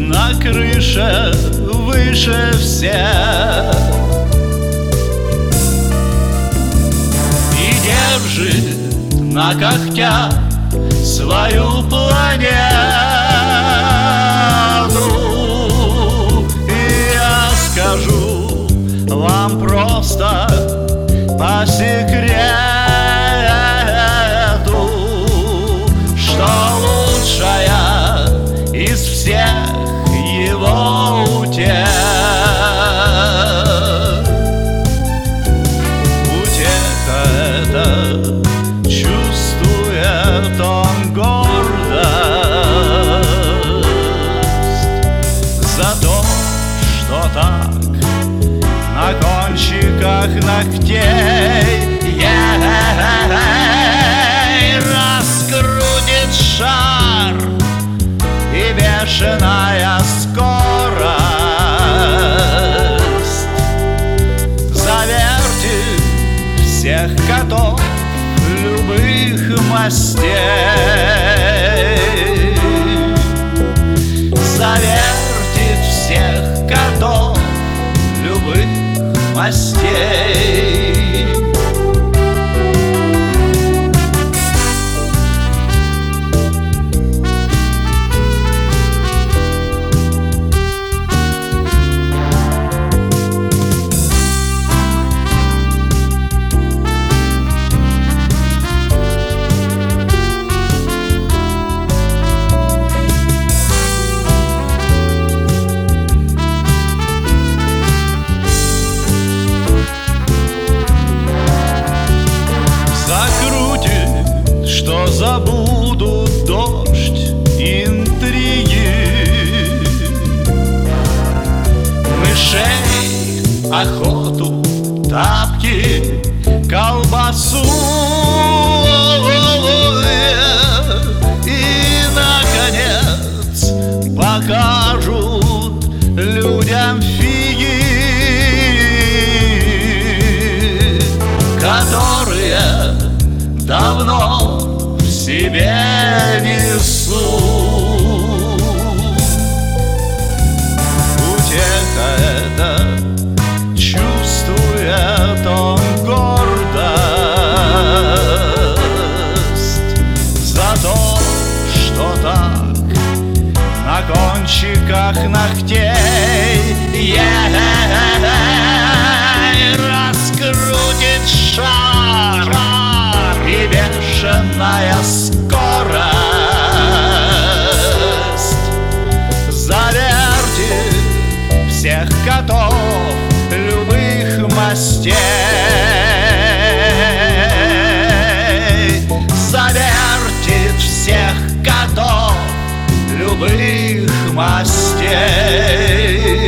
на крыше выше всех и держит на когтях свою планету. И я скажу вам просто по секрету, что лучшая из всех его утех. Утеха это, чувствует он гордость за то, что так на кончиках ногтей раскрутит шар и бешеная скорость завертит всех котов любых мастей, завертит всех котов любых мастей. Что забудут дождь, интриги, мышей, охоту, тапки, колбасу и, наконец, покажут людям фиги, которые давно в себе несу. Утеха это, чувствует он гордость за то, что так на кончиках ногтей раскрутит шар и бешеная скорость завертит всех котов любых мастей, завертит всех котов любых мастей.